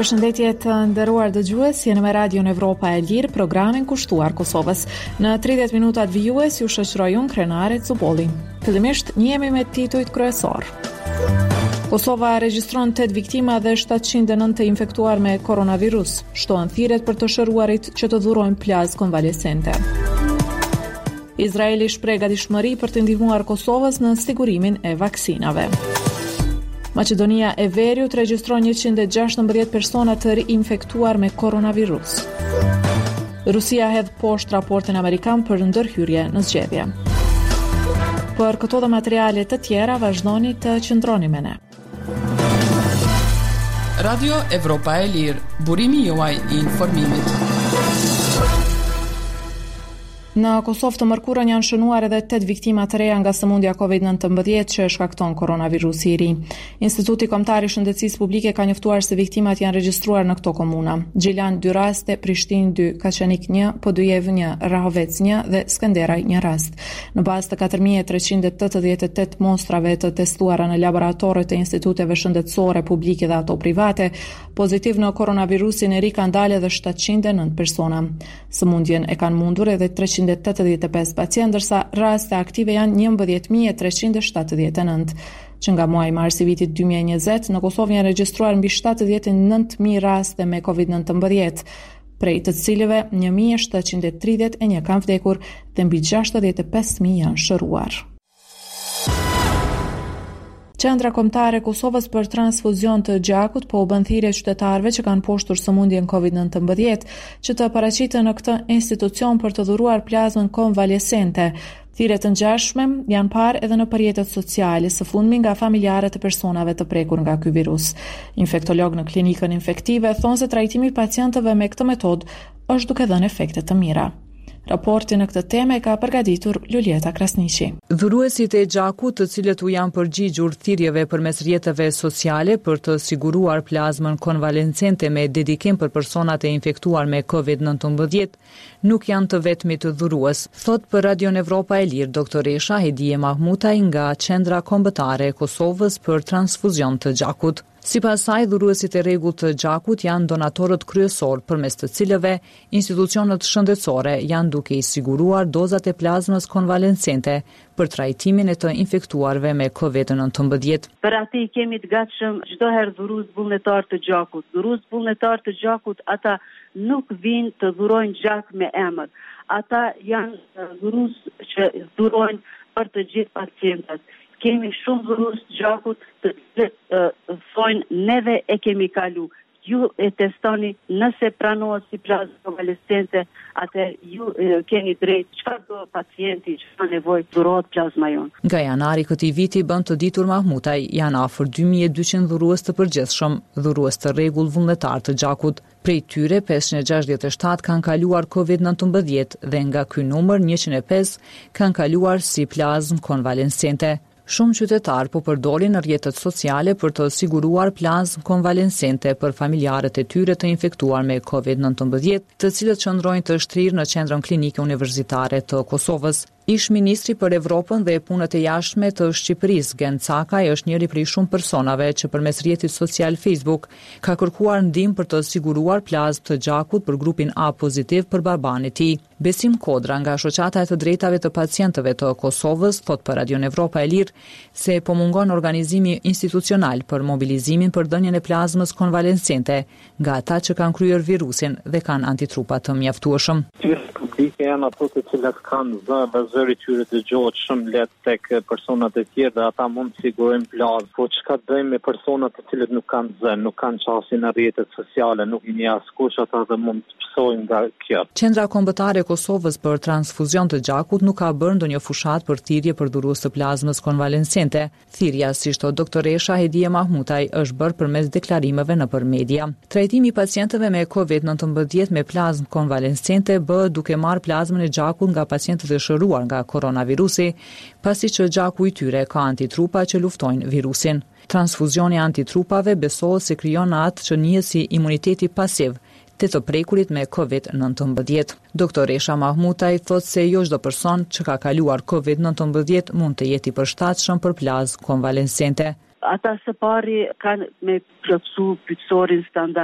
Përshëndetje të nderuar dëgjues, jeni me Radion Evropa e Lirë, programin kushtuar Kosovës. Në 30 minutat vijues ju shoqëroj unë Krenare Cubolli. Fillimisht njihemi me titujt kryesor. Kosova regjistron 8 viktima dhe 709 të infektuar me koronavirus. Shtohen thirrjet për të shëruarit që të dhurojnë plazë konvalesente. Izraeli shpreh gatishmëri për të ndihmuar Kosovës në sigurimin e vaksinave. Maqedonia e Veriut regjistron 116 persona të ri-infektuar me koronavirus. Rusia hedh poshtë raportin amerikan për ndërhyrje në zgjedhje. Për këto dhe materiale të tjera vazhdoni të qëndroni me ne. Radio Evropa e Lirë, burimi juaj I informimit. Në Kosovë të mërkurën janë shënuar edhe 8 viktima të reja nga sëmundja COVID-19 që shkakton koronavirusi I ri. Instituti Kombëtar I Shëndetësisë Publike ka njoftuar se viktimat janë regjistruar në këto komuna: Gjilan 2 raste, Prishtinë 2, Kaçanik 1, Podujev 1, Rahovec 1 dhe Skenderaj 1 rast. Në bazë të 4388 mostrave të testuara në laboratoret e instituteve shëndetësore publike dhe ato private, pozitiv në koronavirusin E ri kanë dalë edhe 709 persona. Sëmundjen e kanë mundur edhe 385 pacientë, ndërsa raste aktive janë 11379. Që nga muaji mars I vitit 2020 në Kosovë janë regjistruar mbi 79000 raste me COVID-19, prej të cilëve 1731 kanë vdekur dhe mbi 65000 janë shëruar. Qendra Kombëtare e Kosovës për transfuzion të gjakut po u bën thirrje qytetarëve që kanë poshtur sëmundjen COVID-19 që të paraqiten në këtë institucion për të dhuruar plazmën konvalesente. Thirrjet të ngjashme janë parë edhe në rrjetet sociale, së fundmi nga familjarët e personave të prekur nga ky virus. Infektolog në klinikën infektive thonë se trajtimi I pacientëve me këtë metodë është duke dhënë efekte të mira. Raportin në këtë temë ka përgatitur Lulieta Krasniqi. Dhuruesit e gjakut, të cilët u janë përgjigjur thirrjeve përmes rrjeteve sociale për të siguruar plazmën konvalescente me dedikim për personat e infektuar me COVID-19, nuk janë të vetmit dhurues, thot për Radion Evropa e Lirë doktoresha Hedije Mahmutaj nga Qendra Kombëtare e Kosovës për transfuzion të gjakut. Sipas saj, dhuruesit e rregullt të gjakut janë donatorët kryesor, përmes të cilëve institucionet shëndetësore janë duke I siguruar dozat e plazmës konvalescente për trajtimin e të infektuarve me COVID-19. Për atë I kemi të gatshëm çdo herë dhurues vullnetar të gjakut. Dhurues vullnetar të gjakut, ata nuk vinë të dhurojnë gjak me emër. Ata janë dhurues që dhurojnë për të gjithë pacientët. Kemi shumë dhurues të gjakut të cilët thonë neve e kemi kalu. Ju e testoni, nëse pranohet si plazmë konvalescente, atë ju keni drejt, çfarë do pacienti, çfarë nevojë dhurohet plazma jonë. Nga janari këtij viti, bën të ditur Mahmutaj, janë afër 2200 dhurues të përgjithshëm, dhurues të rregull vullnetar të gjakut. Prej tyre 567 kanë kaluar COVID-19 dhe nga ky numër 105 kanë kaluar si plazmë konvalescente. Shumë qytetar po përdorin në rrjetet sociale për të siguruar plazmë konvalescente për familjarët e tyre të infektuar me COVID-19, të cilët qëndrojnë të shtrirë në qendrën klinike universitare të Kosovës. Ish ministri për Evropën dhe punët e jashtme të Shqipërisë, Gen Cakaj, është njëri prej shumë personave që përmes rrjetit social Facebook ka kërkuar ndihmë për të siguruar plazmë të gjakut për grupin A pozitiv për baban e tij. Besim Kodra nga Shoqata e të drejtave të pacientëve të Kosovës thot për Radion Evropa e Lirë se po mungon organizimi institucional për mobilizimin për dhënien e plazmës konvalescente nga ata që kanë kryer virusin dhe kanë antitrupa të mjaftueshëm. Publike janë ato të cilat kanë zëri tyre dëgohet shumë lehtë tek personat e tjerë dhe ata mund të sigurojnë plazmë. Po çka bëjmë me personat të cilët nuk kanë zën, nuk kanë çastin në rrjetet sociale, nuk i njeh askush, ata dhe mund të psojnë nga kjo. Qendra Kombëtare e Kosovës për transfuzion të gjakut nuk ka bërë ndonjë fushat për thirrje për dhurues të plazmës konvalescente. Thirrja, si thot doktoresha Hedije Mahmutaj, është bërë përmes deklarimeve nëpër media. Trajtimi I pacientëve me COVID-19 me plazmë konvalescente bëhet duke marrë plazmën e gjakut nga pacientët e shëruar nga koronavirusi, pasi që gjaku I tyre ka antitrupa që luftojnë virusin. Transfuzioni antitrupave besohet se krijon atë që njihet si imuniteti pasiv të prekurit me COVID-19. Doktoresha Mahmutaj thot se jo çdo person që ka kaluar COVID-19 mund të jetë I përshtatshëm për plazmë konvalescente. Ata së pari kanë me plotësu pyetësorin standard.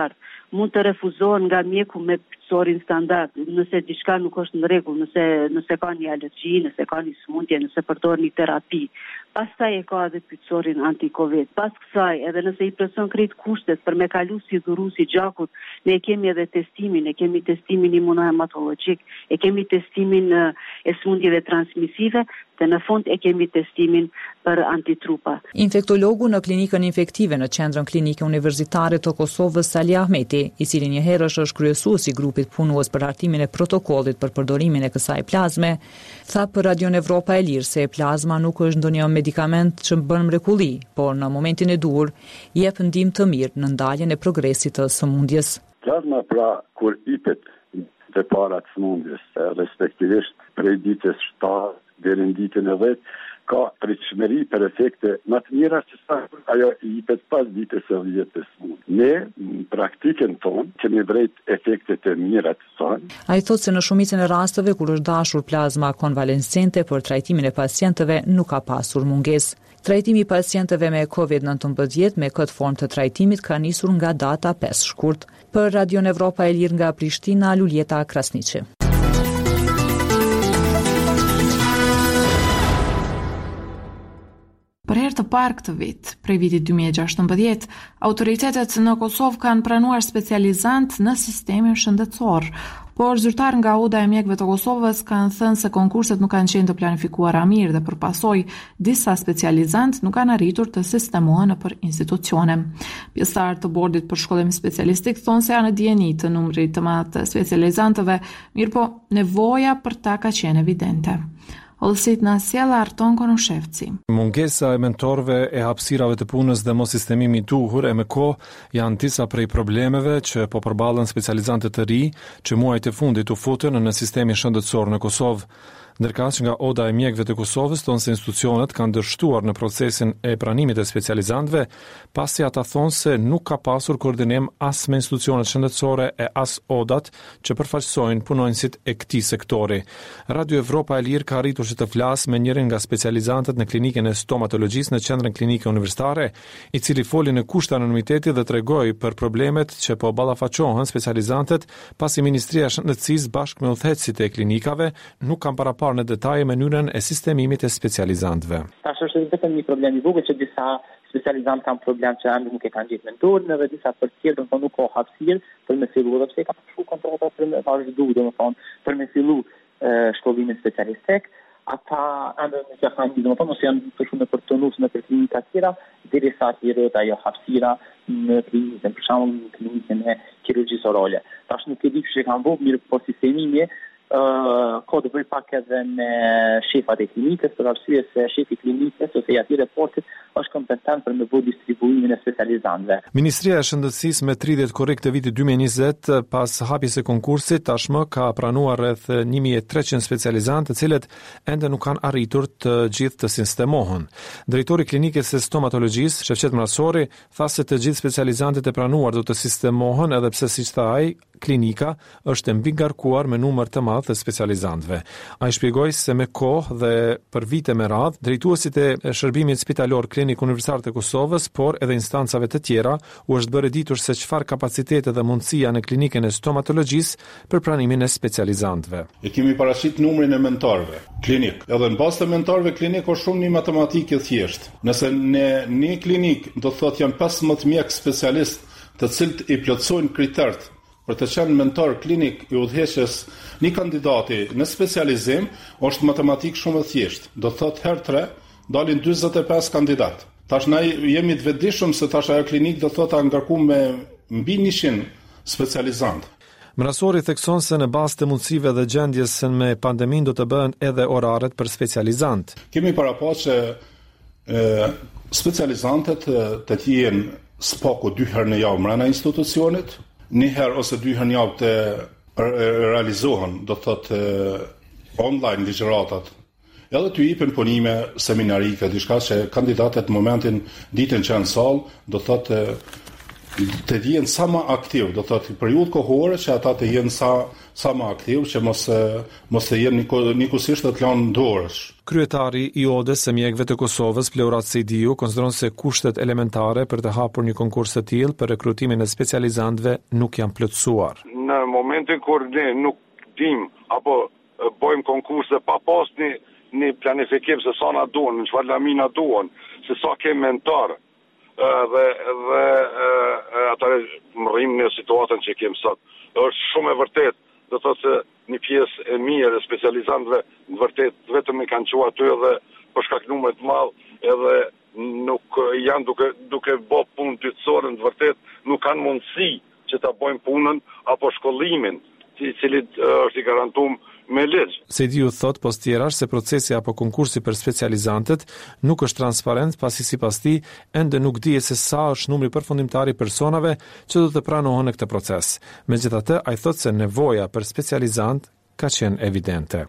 mund të refuzohen nga mjeku me pjësorin standard, nëse diçka nuk është në rregull, nëse ka një alergji, nëse ka një sëmundje, nëse përdor një terapi. Pastaj e ka edhe pjësorin anti-Covid. Pas kësaj, edhe nëse i plotson krejt kushtet për me kalu si dhuruesi gjakut, ne kemi edhe testimin imunohematologjik, e kemi testimin e sëmundjeve transmisive, dhe në fund e kemi testimin për antitrupa. Infektologu në klinikën infektive në Qendrën Klinike Universitare të Kosovës, Sali Ahmeti, i cili një herësh është kryesues i grupit punues për hartimin e protokollit për përdorimin e kësaj plazme, tha për Radion Evropa e Lirë se plazma nuk është ndonjë medikament që bën mrekulli, por në momentin e duhur jep ndihmë të mirë në ndaljen e progresit të sëmundjes. Plazma pra kur ipet të para të sëmundjes, respektivisht prej ditës 7 deri në ditën e 10, ka pritshmëri për efekte më të mira se sa ajo i jepet pas ditës së 10 të sëmundjes. Ne në praktikën tonë kemi vërejt efektet e mira të saj. Ai thotë se në shumicën e rasteve kur është dashur plazma konvalescente për trajtimin e pacientëve nuk ka pasur mungesë. Trajtimi i pacientëve me COVID-19 me këtë formë të trajtimit ka nisur nga data 5 shkurt. Për Radion Evropa e Lirë nga Prishtina, Luljeta Krasniqi. Për herë të parë këtë vit, prej vitit 2016, autoritetet në Kosovë kanë pranuar specializant në sistemin shëndetësor, por zyrtar nga Oda e Mjekëve të Kosovës kanë thënë se konkurset nuk kanë qenë të planifikuara mirë dhe përpasoj disa specializant nuk kanë arritur të sistemohen nëpër institucione. Pjesëtarët të bordit për shkollim specialistik thonë se janë në dijeni të numrit të madh të specializantëve, mirëpo nevoja për ta ka qenë evidente. Olsit në sjella Arton Konushevci. Mungesa e mentorëve e hapësirave të punës dhe mos sistemimi i duhur e me kohë janë disa prej problemeve që po përballen specializantë të ri që muajt e fundit u futën në sistemin shëndetësor në Kosovë. Ndërkaq nga Oda e Mjekëve të Kosovës thonë se institucionet kanë dështuar në procesin e pranimit të specializantëve, pasi ata thonë se nuk ka pasur koordinim as me institucionet shëndetësore e as Odat që përfaqësojnë punonjësit e këtij sektori. Radio Evropa e Lirë ka arritur që të flasë me njërin nga specializantët në klinikën e stomatologjisë në Qendrën Klinike Universitare, i cili foli në kusht anonimiteti dhe tregoi për problemet që po ballafaqohen specializantët, pasi Ministria e Shëndetësisë bashkë me udhëheqësit e klinikave nuk kanë paraparë në detaje mënyrën e sistemimit e specializantëve. Tash është vetëm një problem i vogël që disa specializantë kanë problem që ende nuk e kanë gjetur mentorin, edhe disa për të tjerë nuk ka hapësirë për me filluar pse kanë shku kontrata për me vazhdu, për me fillu shkollimin specialistik. Ata ende nuk e kanë gjetur, ose janë të shumë për të nusur në klinika të tjera, derisa të rrota ajo hapësira në klinikën, për shembull në klinikën e kirurgjisë orale. Tash nuk e di ç'e kanë bëu mirë po sistemimi ka të bëj pak edhe me shefat e klinikës, për arsye se shefi i klinikës ose i atij reportit është kompetent për me bëu distribuimin e specializantëve. Ministria e Shëndetësisë me 30 korrik të vitit 2020 pas hapjes së konkursit tashmë ka pranuar rreth 1300 specializantë, të cilët ende nuk kanë arritur të gjithë të sistemohen. Drejtori i klinikës së stomatologjisë, Shefqet Mrasori, tha se të gjithë specializantët e pranuar do të sistemohen, edhe pse siç tha ai, klinika është mbigarkuar me numër të madh të specializantëve. Ai shpjegoi se me kohë dhe për vite me radhë, drejtuesit e shërbimit spitalor klinik universitar të Kosovës, por edhe instancave të tjera, u është bërë ditur se çfarë kapacitete dhe mundësia në klinikën e stomatologjisë për pranimin e specializantëve. E kemi paraqitur numrin e mentorëve klinik. Edhe në bazë të mentorëve klinik është shumë një matematikë e thjeshtë. Nëse në një klinik do thotë janë 15 mjek specialist, të cilët i plotësojnë kriteret për të qenë mentor klinik i udhëheqës një kandidati në specializim, është matematikë shumë e thjeshtë. Do thotë herë 3 dalin 45 kandidat. Tash ne jemi të vetëdijshëm se tash ajo klinik do thotë ngarkuar me mbi 100 specializantë. Mrasori thekson se në bazë të mundësive dhe gjendjes me pandemin do të bëhen edhe oraret për specializantë. Kemi paraqë specializantët të jenë spaku 2 herë në javë brenda institucionit, 1 herë ose 2 herë në javë të realizohen, do të thotë online ligjëratat. Edhe të jepen punime seminarike, diçka që kandidatët në momentin ditën që në salë, do thotë të jenë sa më aktiv, do thotë periudhë kohore që ata të jenë sa më aktiv, që mos të jenë nikosisht të lanë dorësh. Kryetari i Odës së mjekëve të Kosovës, Fleurat Sejdiu, konsideron se kushtet elementare për të hapur një konkurs të tillë për rekrutimin e specializantëve nuk janë plotësuar. Në momentin kur ne nuk dim apo bëjmë konkurse pa pas një planifikim se sa na duan, në çfarë lamina duan, se sa kemë mentor, dhe atëre rrim në situatën që kemë sot. Është shumë e vërtet, do thotë se një pjesë e mirë e specializantëve në vërtet vetëm e kanë qenë aty edhe për shkak numrit të madh, edhe nuk janë duke bë punë dytësore, në vërtet nuk kanë mundësi që ta bëjnë punën apo shkollimin, i cili është i garantuar me ligj. Sejdiu thot post tjerash se procesi apo konkursi për specializantët nuk është transparent, pasi sipas tij ende nuk dihet se sa është numri përfundimtar i personave që do të pranohen në këtë proces. Megjithatë, ai thot se nevoja për specializant ka qenë evidente.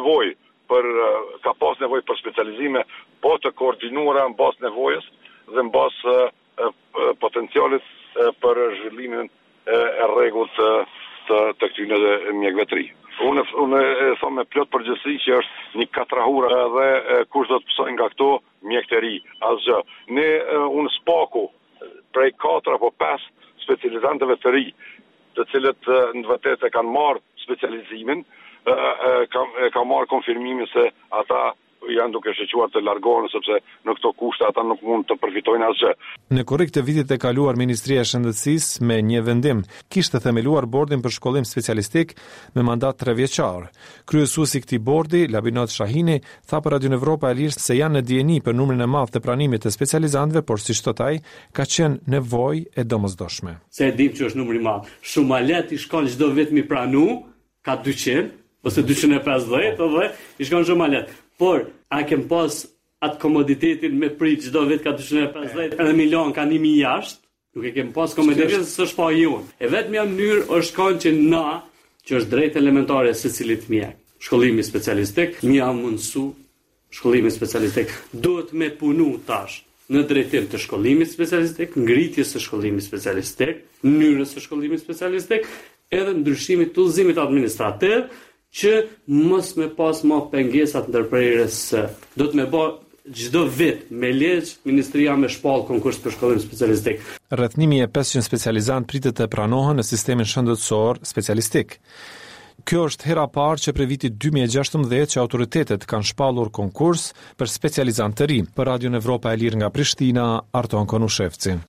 Ka pas nevojë për specializime, po të koordinuara në bazë nevojës dhe në bazë potencialit për zhvillimin e rregullt të këtyre mjekëve të ri. Unë e them me plot përgjegjësi që është një katrahur dhe kush do të mësojë nga këto mjek të ri. Asgjë. Unë spaku prej 4 apo 5 specializantëve të ri, të cilët në vërtet e kanë marrë specializimin, ka marrë konfirmimin se ata janë duke shqequar të largohen, sepse në këto kushte ata nuk mund të përfitojnë asgjë. Në korrik të vitit e kaluar, Ministria e Shëndetësisë me një vendim kishte themeluar bordin për shkollim specialistik me mandat 3 vjeçar. Kryesuesi i këtij bordi, Labinot Shahini, tha për Radio Evropa e Lirë se janë në dieni për numrin e madh të pranimit të specializantëve, por siç thot ai, ka qenë nevojë e domosdoshme. Se e dim që është numri i madh. Shumë ma lehtë i shkon çdo vit mi pranu, ka 200 ose 250, edhe i shkon shumë ma lehtë. Por, a kem pas atë komoditetin me prit çdo vit ka 250, edhe milion ka 1000 jashtë, nuk e kem pas komoditetin se s'është pa unë. E vetmja mënyrë është kanë që na, që është drejt elementare secilit mjek, shkollimi specialistik, më jam mundsu shkollimi specialistik, duhet me punu tash në drejtim të shkollimit specialistik, ngritjes së shkollimit specialistik, mënyrës së shkollimit specialistik, edhe ndryshimit të udhëzimit administrativ, që mos me pas më pengesat ndërprerjes. Do të më bë çdo vit me ligj ministria me shpall konkurs për shkollim specialistik. Rreth 1500 specializantë pritet të pranohen në sistemin shëndetësor specialistik. Kjo është hera parë që prej vitit 2016 që autoritetet kanë shpallur konkurs për specializantë të ri. Për Radio Evropa e Lirë nga Prishtina, Arton Konushevci.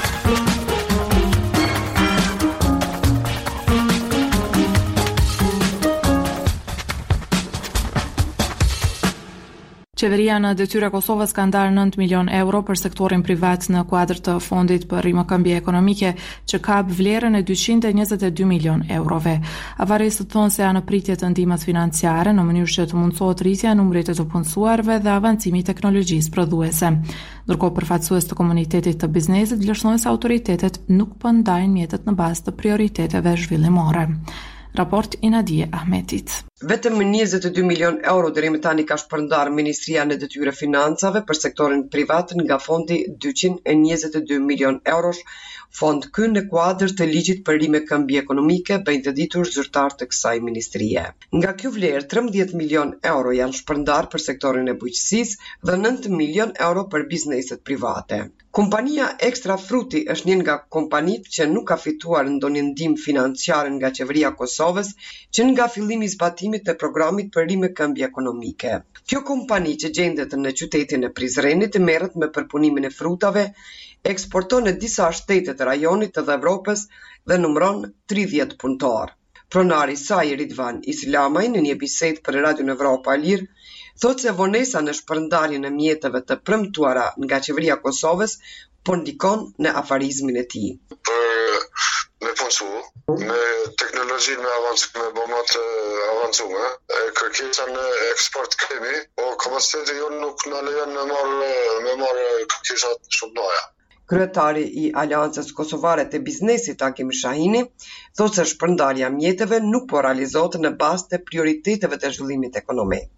Qeveria në detyre Kosovës ka ndarë 9 milion euro për sektorin privat në kuadër të fondit për rimëkëmbje ekonomike që ka vlerën e 222 milion eurove. Avaristët thonë se janë në pritje të ndihmës financiare në mënyrë që të mundësohet rritja e numrit të punësuarve dhe avancimi i teknologjisë prodhuese. Ndërkohë përfaqësues të komunitetit të biznesit vlerësojnë se autoritetet nuk po ndajnë mjetet në bazë të prioriteteve zhvillimore. Raport i Nadije Ahmetit. Vetëm 22 milion euro deri më tani ka shpërndarë Ministria në detyre financave për sektorin privat nga fondi 222 milion eurosh, fond ky në kuadër të ligjit për rimëkëmbje ekonomike, bëjnë të ditur zyrtar të kësaj ministrie. Nga kjo vlerë, 13 milion euro janë shpërndarë për sektorin e bujqësisë dhe 9 milion euro për bizneset private. Kompania Extra Fruti është një nga kompanitë që nuk ka fituar ndonjë ndihmë financiare nga qeveria e Kosovës, që nga fillimi i zbatimit të programit për rimëkëmbje ekonomike. Kjo kompani që gjendet në qytetin e Prizrenit merret me përpunimin e frutave, eksporton në disa shtete të rajonit të Evropës dhe numëron 30 punëtor. Pronari i saj Ridvan Islamaj në një bisedë për Radio Evropa e Lirë thotë se vonesa në shpërndarjen e mjeteve të premtuara nga qeveria e Kosovës po ndikon në afarizmin e tij. Me punësu, me teknologjinë me avancime, bomat avancume, kërkesa në eksport kemi, o kapaciteti jonë nuk në lejon me marrë kërkesat shumë doja. Kryetari i Aleancës Kosovare të Biznesit Hakim Shahini thotë se shpërndarja mjeteve nuk po realizohet në bazë të prioriteteve të zhvillimit ekonomik. Nuk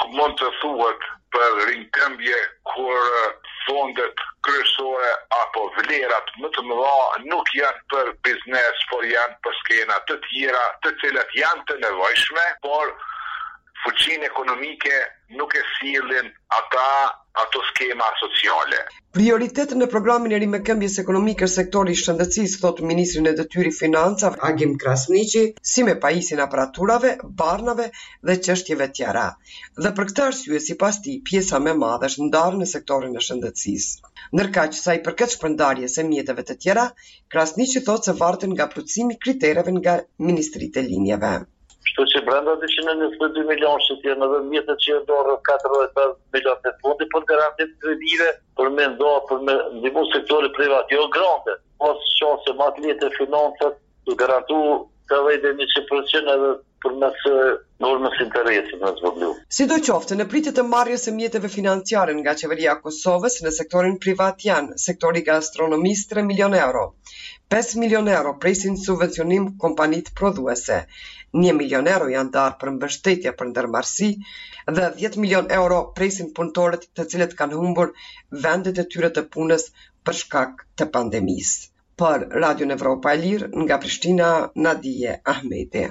mund të thuhet për rinkëmbje kur fondet kryesore apo vlerat më të mëdha nuk janë për biznes, por janë për skena të tjera, të cilat janë të nevojshme, por fuqinë ekonomike nuk e sillin ato skema sociale. Prioritet në programin e rimëkëmbjes ekonomike sektori i shëndetësisë, thot ministri në detyrë financave Agim Krasniqi, si me pajisjen aparaturave, barnave dhe çështjeve tjera. Dhe për këtë arsye, sipas tij, pjesa më e madhe është ndarë në sektorin e shëndetësisë. Ndërkaq sa i përket shpërndarjes së mjeteve të tjera, Krasniqi thotë se varet nga plotësimi i kritereve nga ministritë e linjeve. Kështu që brenda 222 milionë që janë edhe mjetet që dorë 45 milionë të fondi për garantit kredive për me ndihmu sektori privat, jo grande. Mos qose më të lehtë financat të garantu të vëjde 100% edhe përmes normës interesit në zboglu. Sidoqoftë, në pritje të marrjes së mjeteve financiare nga qeveria e Kosovës në sektorin privat janë sektori gastronomisë 3 milionë euro, 5 milionë euro presin subvencionim kompanitë prodhuese, 1 milion euro janë darë për mbështetje për ndërmarrësi dhe 10 milion euro presin punëtorët të cilët kanë humbur vendet e tyre të punës për shkak të pandemisë. Për Radio Evropa e Lirë, nga Prishtina, Nadije Ahmeti.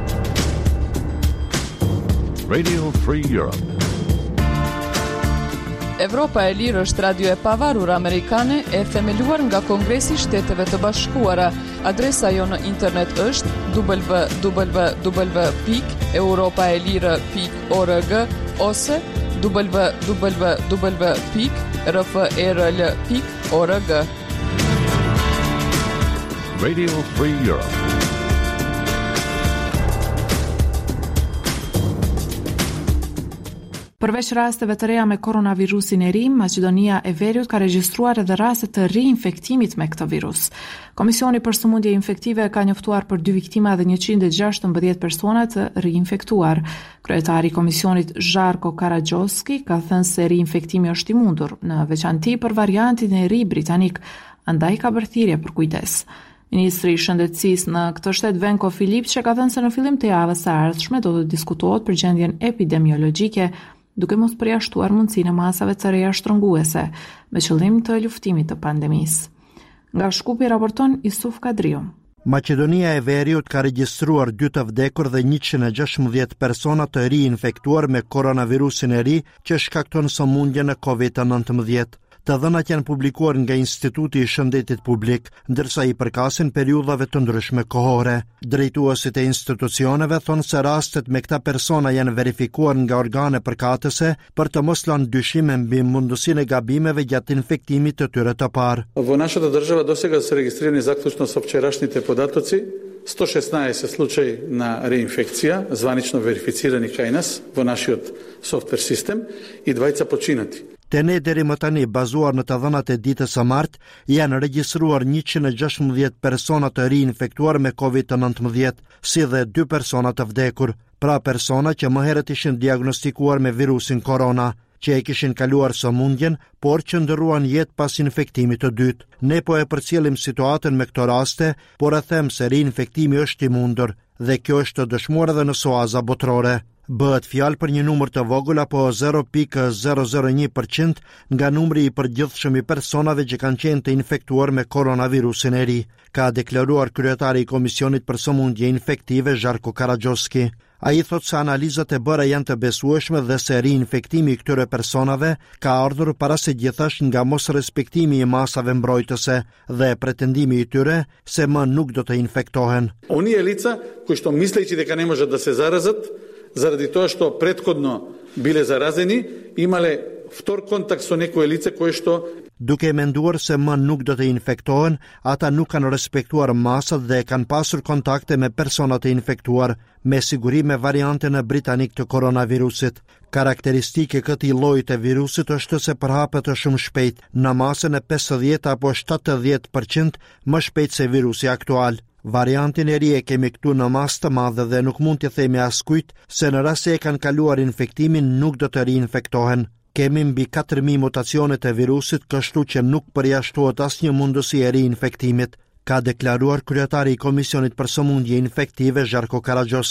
Radio Free Europe. Evropa e Lirë është radio e pavarur amerikane e themeluar nga Kongresi i Shteteve të Bashkuara. Adresa jo në internet është www.europaelire.org ose www.rfrl.org. Radio Free Europe. Përveç rasteve të reja me koronavirusin e ri, Maqedonia e Veriut ka regjistruar edhe raste të riinfektimit me këtë virus. Komisioni për sëmundje infektive ka njoftuar për 2 viktima dhe 116 persona të riinfektuar. Kryetari i komisionit Zharko Karagjoski ka thënë se riinfektimi është i mundur, në veçanti për variantin e ri britanik, andaj ka bërë thirrje për kujdes. Ministri i Shëndetësisë në këtë shtet Venko Filipçe ka thënë se në fillim të javës së ardhshme do të diskutohet për gjendjen epidemiologjike, duke mos përjashtuar mundësinë e masave të reja shtrënguese me qëllim të luftimit të pandemisë. Nga Shkupi raporton Isuf Kadriu. Maqedonia e Veriut ka regjistruar 2 të vdekur dhe 116 persona të riinfektuar me koronavirusin e ri që shkakton sëmundjen e COVID-19. Të dhënat janë publikuar nga Instituti i Shëndetit Publik, ndërsa i përkasin periudhave të ndryshme kohore. Drejtuesit e institucioneve thonë se rastet me këta persona janë verifikuar nga organe përkatëse për të mos lënë dyshime mbi mundësinë e gabimeve gjatë infektimit të tyre të parë. Во нашата држава досега се регистрирани заклучно со вчерашните податоци 116 случаи на реинфекција, званично верифицирани кај нас во нашиот софтвер систем и 2 починати. Të ne deri më tani, bazuar në të dhënat e ditës së martë, janë regjistruar 116 persona të riinfektuar me COVID-19, si dhe 2 persona të vdekur, pra persona që më herët ishin diagnostikuar me virusin korona, që e kishin kaluar sëmundjen, por që ndërruan jetë pas infektimit të dytë. Ne po e përcjellim situatën me këto raste, por e them se riinfektimi është i mundur, dhe kjo është dëshmuar edhe në SOAZ-a botrore. Bëhet fjalë për një numër të vogël apo 0.001% nga numri i përgjithshëm i personave që kanë qenë të infektuar me koronavirusin e ri, ka deklaruar kryetari i Komisionit për Sëmundje Infektive Zharko Karagjoski. Ai thotë se analizat e bëra janë të besueshme dhe se riinfektimi i këtyre personave ka ardhur para se gjithashtu nga mos respektimi i masave mbrojtëse dhe pretendimi i tyre se më nuk do të infektohen. Оние лица кои што мислејќи дека не можат да се заразат, заради тоа што претходно биле заразени, имале втор контакт со некое лице кое што duke menduar se më nuk do të infektohen, ata nuk kanë respektuar masat dhe kanë pasur kontakte me persona të infektuar, me siguri me variantën e britanik të koronavirusit. Karakteristike këtij lloji të virusit është se përhapet shumë shpejt, në masën e 50 apo 70% më shpejt se virusi aktual. Variantin e ri e kemi këtu në masë të madhe dhe nuk mund të themi askujt se në rast se e kanë kaluar infektimin nuk do të riinfektohen. Kemi mbi 4.000 mutacione të virusit, kështu që nuk përjashtohet asnjë mundësi e riinfektimit, ka deklaruar kryetari i Komisionit për Sëmundje Infektive Zharko Karagjoski.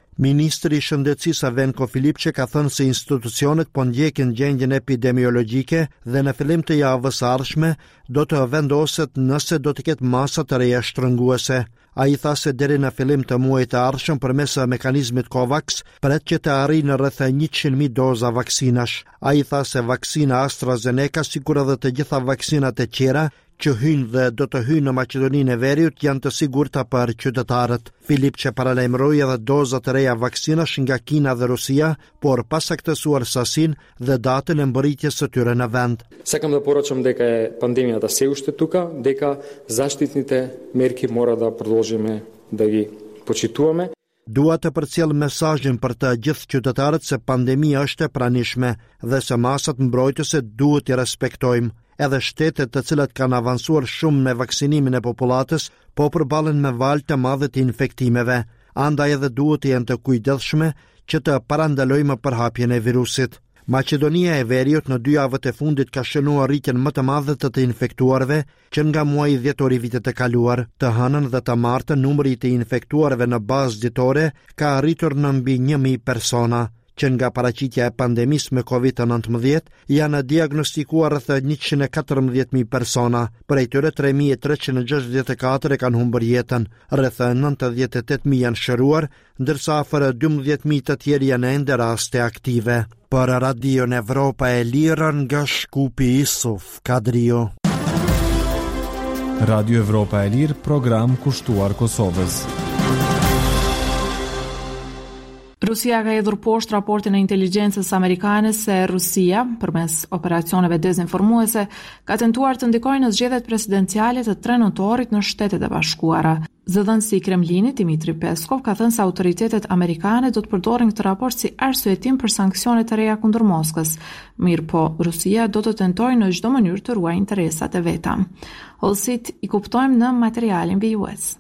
Ministri i Shëndetësisë Avenko Filipçe ka thënë se institucionet po ndjekin gjendjen epidemiologjike dhe në fillim të javës së ardhshme do të vendoset nëse do të ketë masa të reja shtrënguese. Ai tha se deri në fillim të muajit të ardhshëm përmes mekanizmit COVAX pret që të arrijë rreth 100.000 doza vaksinash. Ai tha se vaksina AstraZeneca, sikur edhe të gjitha vaksinat e tjera që hynë dhe do të hynë në Maqedoninë e Veriut janë të sigurta për qytetarët. Filipçe paralajmëroi edhe doza të reja vaksinash nga Kina dhe Rusia, por pa saktësuar sasinë dhe datën e mbërritjes së tyre në vend. Сакам да порачам дека е пандемијата се уште тука, дека заштитните мерки мора да продолжиме да ги почитуваме. Dua të përcjell mesazhin për të gjithë qytetarët se pandemia është e pranishme dhe se masat mbrojtëse duhet i respektojmë. Edhe shtetet të cilat kanë avancuar shumë me vaksinimin e popullatës, po përballen me valë të madhe të infektimeve. Andaj edhe duhet të jenë të kujdesshme që të parandalojmë përhapjen e virusit. Maqedonia e Veriut në 2 javët e fundit ka shënuar rritjen më të madhe të infektuarve që nga muaji dhjetor i vitit të kaluar. Të hënën dhe të martën numri i të infektuarve në bazë ditore ka arritur në mbi 1.000 persona. Që nga paraqitja e pandemisë me COVID-19 janë diagnostikuar rreth 114.000 persona, prej tyre 3.364 e kanë humbur jetën, rreth 98.000 janë shëruar, ndërsa afër 12.000 të tjerë janë ende raste aktive. Për Radion Evropa e Lirë nga Shkupi Isuf Kadrio. Radio Evropa e Lirë, program kushtuar Kosovës. Rusia ka hedhur poshtë raportin e inteligjencës amerikane se Rusia, përmes operacioneve dezinformuese, ka tentuar të ndikojë në zgjedhjet presidenciale të 3 nëntorit në Shtetet e Bashkuara. Zëdhënësi i Kremlinit, Dmitri Peskov, ka thënë se autoritetet amerikane do të përdorin këtë raport si arsyetim për sanksione të reja kundër Moskës. Mirë po, Rusia do të tentojë në çdo mënyrë të ruajë interesat e veta. Hollësit i kuptojmë në materialin VUS.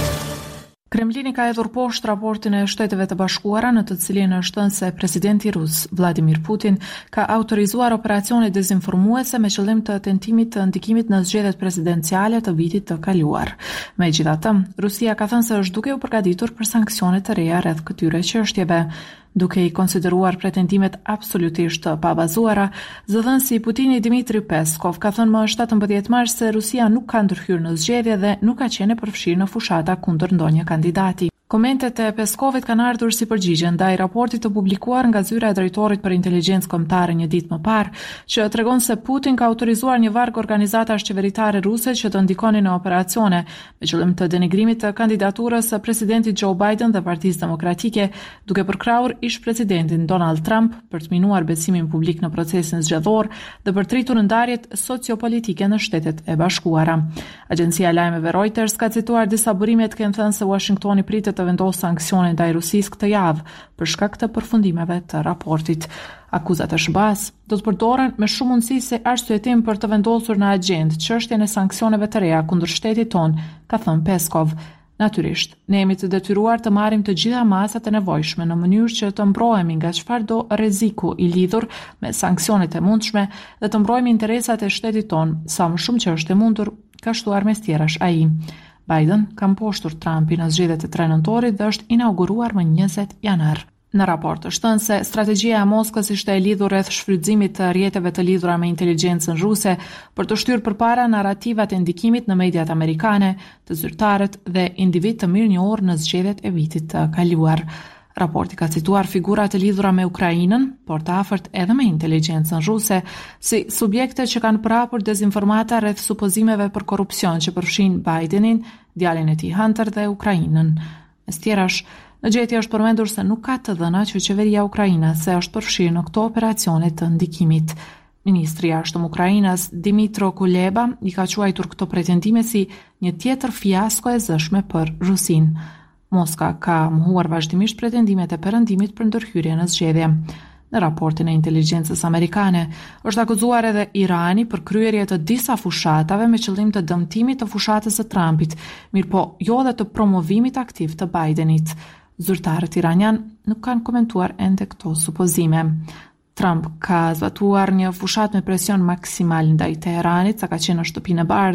Kremlini ka hedhur poshtë raportin e Shteteve të Bashkuara në të cilin është thënë se presidenti rus Vladimir Putin ka autorizuar operacione dezinformuese me qëllim të tentimit të ndikimit në zgjedhjet presidenciale të vitit të kaluar. Megjithatë, Rusia ka thënë se është duke u përgatitur për sanksione të reja rreth këtyre çështjeve. Duke i konsideruar pretendimet absolutisht të pabazuara, zëdhënësi i Putinit Dmitri Peskov ka thënë më 17 mars se Rusia nuk ka ndërhyrë në zgjedhje dhe nuk ka qenë e përfshirë në fushata kundër ndonjë kandidati. Komentet e Peskovit kanë ardhur si përgjigje ndaj raportit të publikuar nga zyra e drejtorit për inteligjencë kombëtare një ditë më parë, që tregon se Putin ka autorizuar një varg organizatash qeveritare ruse që të ndikonin në operacione me qëllim të denigrimit të kandidaturës së presidentit Joe Biden dhe Partisë Demokratike, duke përkrahur ish presidentin Donald Trump për të minuar besimin publik në procesin zgjedhor dhe për tritur ndarjet sociopolitike në Shtetet e Bashkuara. Agjencia e lajmeve Reuters ka cituar disa burime të kenë thënë se Washingtoni pritet të vendosë sanksione ndaj Rusisë këtë javë për shkak të përfundimeve të raportit. Akuzat e SBA-s do të përdoren me shumë mundësi si arsyetim për të vendosur në agjendë çështjen e sanksioneve të reja kundër shtetit ton, ka thënë Peskov. Natyrisht, ne jemi të detyruar të marrim të gjitha masat e nevojshme në mënyrë që të mbrojemi nga çfarëdo rreziku i lidhur me sanksionet e mundshme dhe të mbrojmë interesat e shtetit ton sa më shumë që është e mundur, ka shtuar mes tjerash ai. Biden ka mposhtur Trumpin në zgjedhjet e 3 nëntorit dhe është inauguruar më 20 janar. Në raport është thënë se strategjia e Moskës ishte e lidhur rreth shfrytëzimit të rrjeteve të lidhura me inteligjencën ruse për të shtyrë përpara narrativat e ndikimit në mediat amerikane, të zyrtarët dhe individ të mirënjohur në zgjedhjet e vitit të kaluar. Raporti ka cituar figura të lidhura me Ukrainën, por të afërt edhe me inteligjencën ruse, si subjekte që kanë prapur dezinformata rreth supozimeve për korrupsion që përfshin Bidenin, djalin e tij Hunter dhe Ukrainën. Mes tjerash, në gjetje është përmendur se nuk ka të dhëna që qeveria ukrainase është përfshirë në këto operacione të ndikimit. Ministri i jashtëm Ukrainas, Dmytro Kuleba, i ka quajtur këto pretendime si një tjetër fiasko e zëshme për Rusinë. Moska ka mohuar vazhdimisht pretendimet e perëndimit për ndërhyrje në zgjedhje. Në raportin e inteligjencës amerikane, është akuzuar edhe Irani për kryerje të disa fushatave me qëllim të dëmtimit të fushatës së Trumpit, mirëpo jo edhe të promovimit aktiv të Bidenit. Zyrtarët iranian nuk kanë komentuar ende këto supozime. Trump ka zbatuar një fushat me presion maksimal ndaj Teheranit, sa ka qenë në Shtëpinë e Bardhë,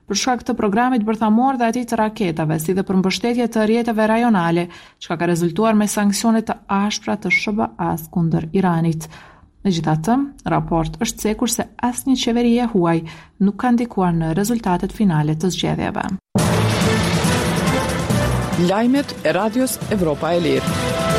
për shkak të programit bërthamor dhe atij të raketave, si dhe për mbështetje të rrjeteve rajonale, çka ka rezultuar me sanksione të ashpra të SBA-s kundër Iranit. Megjithatë, raport është cekur se asnjë qeveri e huaj nuk ka ndikuar në rezultatet finale të zgjedhjeve. Lajmet e Radios Evropa e Lirë.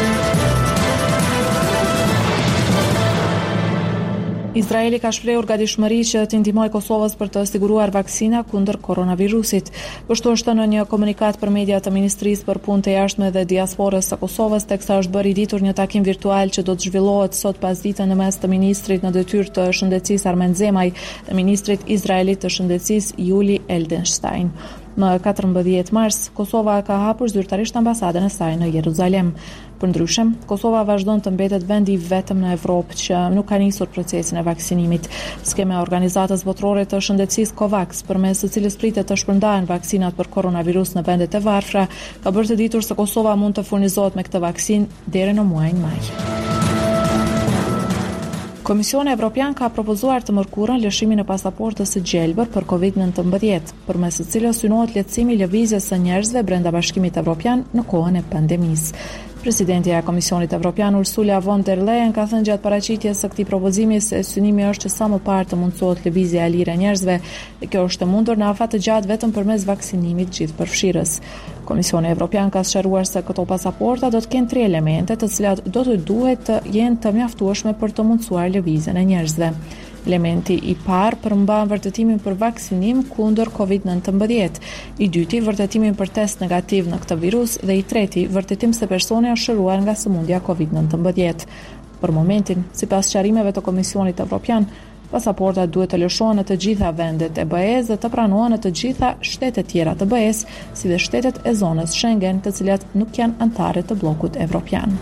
Izraeli ka shprehur gatishmëri që të ndihmojë Kosovës për të siguruar vaksina kundër koronavirusit. Kështu është në një komunikat për media të Ministrisë për Punë të Jashtme dhe Diasporës së Kosovës, teksa është bërë i ditur një takim virtual që do të zhvillohet sot pasdite në mes të ministrit në detyrë të shëndetësisë Armen Zemaj dhe ministrit izraelit të shëndetësisë Yuli Edelstein. Më 14 mars, Kosova ka hapur zyrtarisht ambasadën e saj në Jeruzalem. Përndryshe, Kosova vazhdon të mbetet vendi vetëm në Evropë që nuk ka nisur procesin e vaksinimit. Skema e Organizatës Botërore të Shëndetësisë COVAX, përmes së cilës pritet të shpërndahen vaksinat për koronavirus në vendet e varfra, ka bërë të ditur se Kosova mund të furnizohet me këtë vaksinë deri në muajin maj. Komisioni Evropian ka propozuar të mërkurën lëshimin e pasaportës së gjelbër për COVID-19, përmes së cilës synohet lehtësimi i lëvizjes së njerëzve brenda Bashkimit Evropian në kohën e pandemisë. Presidentja e Komisionit Evropian Ursula von der Leyen ka thënë gjatë paraqitjes së këtij propozimi se synimi është që sa më parë të mundsohet lëvizja e lirë e njerëzve, dhe kjo është e mundur në afat të gjatë vetëm përmes vaksinimit gjithëpërfshirës. Komisioni Evropian ka sqaruar se këto pasaporta do të kenë 3 elemente, të cilat do të duhet të jenë të mjaftueshme për të mundsuar lëvizjen e njerëzve. Elementi i parë përmban vërtetimin për vaksinim kundër COVID-19, i dyti vërtetimin për test negativ në këtë virus dhe i treti vërtetim se personi është shëruar nga sëmundja COVID-19. Për momentin, sipas sqarimeve të Komisionit Evropian, pasaportat duhet të lëshohen në të gjitha vendet e BE-s dhe të pranohen në të gjitha shtetet tjera të BE-s, si dhe shtetet e zonës Schengen, të cilat nuk janë anëtare të bllokut evropian.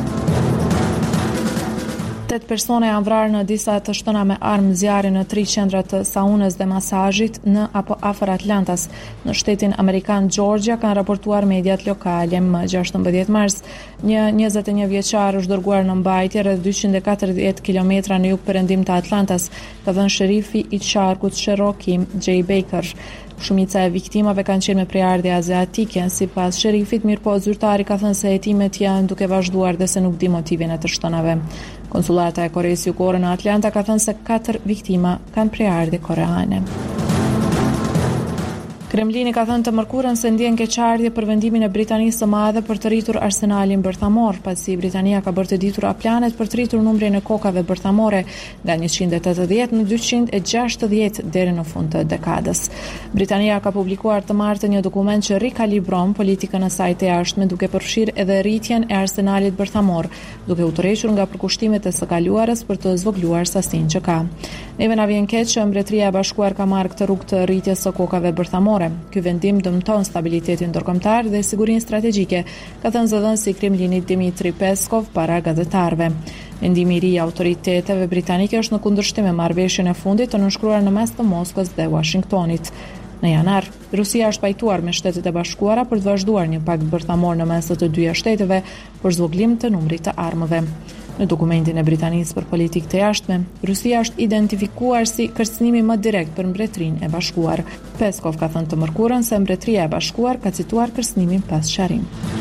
8 persone janë vrarë në disa të shtëna me armë zjarri në 3 qendra të saunës dhe masazhit në apo afër Atlantas, në shtetin amerikan Georgia, kanë raportuar mediat lokale. Më 16 mars, një 21 vjeçar është dërguar në mbajtje rreth 240 kilometra në jug-perëndim të Atlantas, ka thënë sherifi i qarkut Cherokee J. Baker. Shumica e viktimave kanë qenë me prejardhje aziatike, sipas sherifit, mirëpo zyrtari ka thënë se hetimet janë duke vazhduar dhe se nuk di motivin e të shtënave. Konsulata e Koreas Jugore në Atlanta ka thënë se 4 viktima kanë prejardhje koreane. Kremlini ka thënë të mërkurën se ndjen keqardhje për vendimin e Britanisë së Madhe për të rritur arsenalin bërthamor, pasi Britania ka bërë të ditura planet për të rritur numrin e kokave bërthamore nga 180 në 260 deri në fund të dekadës. Britania ka publikuar të martë një dokument që rikalibron politikën e saj të jashtme, duke përfshirë edhe rritjen e arsenalit bërthamor, duke u tërhequr nga përkushtimet e së kaluarës për të zvogëluar sasinë që ka. Neve na vjen keq që Mbretëria e Bashkuar ka marrë këtë rrugë të rritjes së kokave bërthamore. Ky vendim dëmton stabilitetin ndërkombëtar dhe sigurinë strategjike, ka thënë zëdhënësi i Kremlinit Dmitri Peskov para gazetarëve. Mendimi i ri i autoriteteve britanike është në kundërshtim me marrëveshjen e fundit të nënshkruar në mes të Moskës dhe Washingtonit. Në janar, Rusia është pajtuar me Shtetet e Bashkuara për të vazhduar një pakt bërthamor në mes të dyja shteteve për zvogëlim të numrit të armëve. Në dokumentin e Britanisë për politikë të jashtme, Rusia është identifikuar si kërcënimi më direkt për Mbretërinë e Bashkuar. Peskov ka thënë të mërkurën se Mbretëria e Bashkuar ka cituar kërcënimin pas sqarim.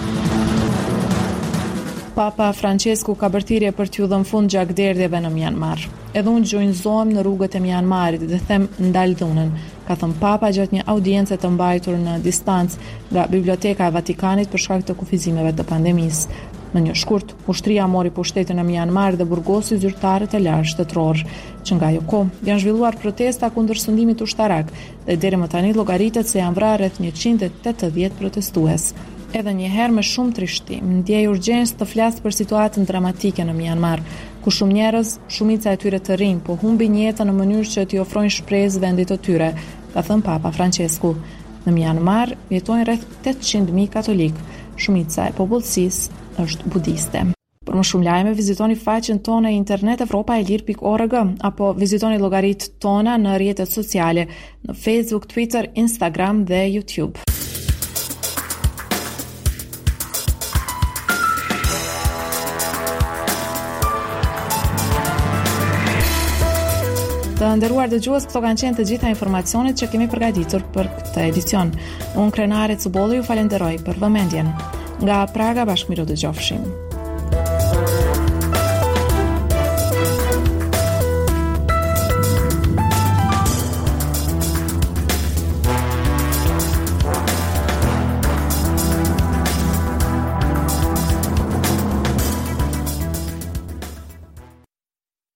Papa Francesku ka bërthirrje për t'ju dhënë fund gjakderdhjeve në Myanmar. Edhe unë gjunjëzohem në rrugët e Myanmarit dhe them ndal dhunën, ka thënë Papa gjatë një audience të mbajtur në distancë nga Biblioteka e Vatikanit për shkak të kufizimeve të pandemisë. Në një shkurt, ushtria mori pushtetin në Myanmar dhe burgosi zyrtarët e lartë shtetëror, që nga ajo kohë janë zhvilluar protesta kundër sundimit ushtarak dhe deri më tani llogaritet se janë vrarë rreth 180 protestues. Edhe një herë me shumë trishtim, ndjej urgjencë të flas për situatën dramatike në Myanmar, ku shumë njerëz, shumica e tyre të rinj, po humbin jetën në mënyrë që t'i ofrojnë shpresë vendit të tyre, ka thënë Papa Francesku. Në Myanmar jetojnë rreth 800.000 katolik, shumica e popullsisë është budiste. Për më shumë lajme, vizitoni faqen tonë e internet evropaelir.org apo vizitoni llogaritë tona në rrjetet sociale në Facebook, Twitter, Instagram dhe YouTube. Të nderuar dëgjues, këto kanë qenë të gjitha informacionet që kemi përgatitur për këtë edicion. Unë Krenare Cubolli ju falenderoj për vëmendjen. Nga Praga, bashkëmiru dëgjofshim.